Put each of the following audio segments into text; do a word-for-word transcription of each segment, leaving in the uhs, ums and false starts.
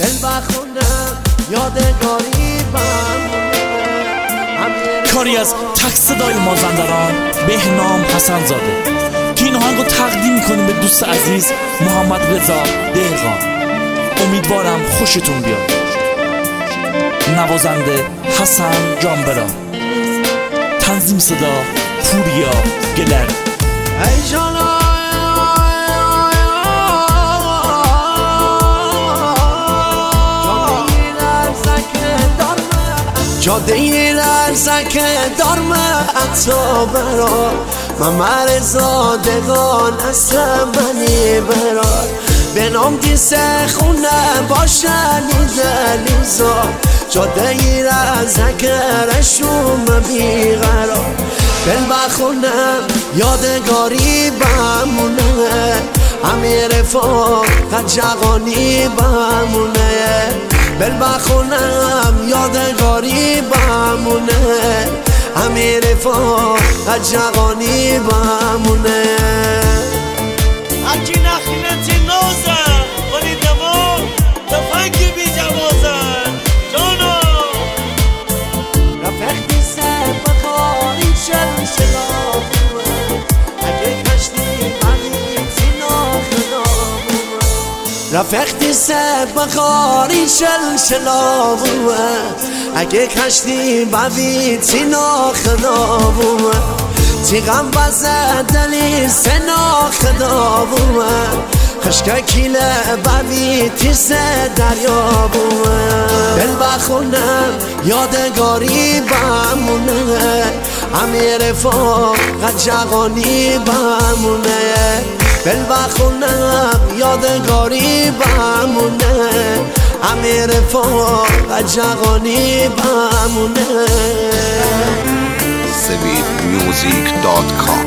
دل بخونم یادگاری بمونه. کاری از تک صدای مازندران بهنام حسن زاده که این آهنگو تقدیم میکنیم به دوست عزیز محمد رضا دهقان. امیدوارم خوشتون بیاد. نوازنده حسن جانبرا، تنظیم صدا پوریا گلر. ای جانا جاده ای لرزک دارم تو برا من زادگان اصلا منی برا به نام دیسه خونه باشن دلیزا جاده ای لرزک رشوم بیقرار دل بخونم یادگاری بمونه همه رفاق جوانی بمونه بل بخونم یادگاری بمونه همه رفاق جوانی بمونه. هرکی نخیلتی نازن ولی دوام تفنگی بی جوازن جانا رفقتی سر بخاری چل شلافوه اگه کشتی بلیتی ناخداموه رفقتی سر بخاری چل شلافوه اگه کشتی بلیتی ناخداموه تیغم بزد دلی سنا خدا بومه خشکه کیله ببی تیس دریا بومه دل بخونم یادگاری بمونه همه رفاق جوانی بمونه دل بخونم یادگاری بمونه همه رفاق جوانی بمونه. سوید میوزیک دات کام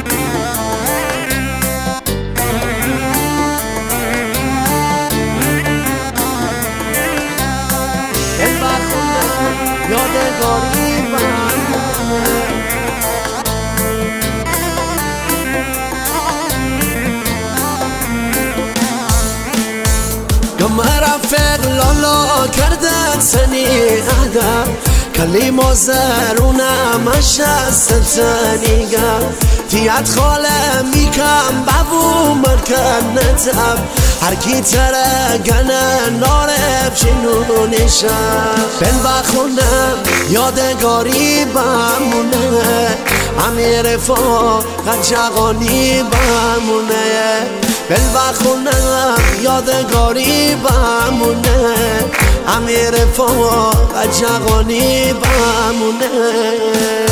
دل بخونم یادگاری بمونه گم رفق لالا کردن سنی ادم کلیم زرونم اشستنیگم تیت خاله میکم ببو مرکن نتم هر کی ترگنه نارب شنونشم بل بخونم یادگاری بمونه همه رفاق جوانی بمونه بل بخونم یادگاری بمونه همه رفاق جوانی بمونه.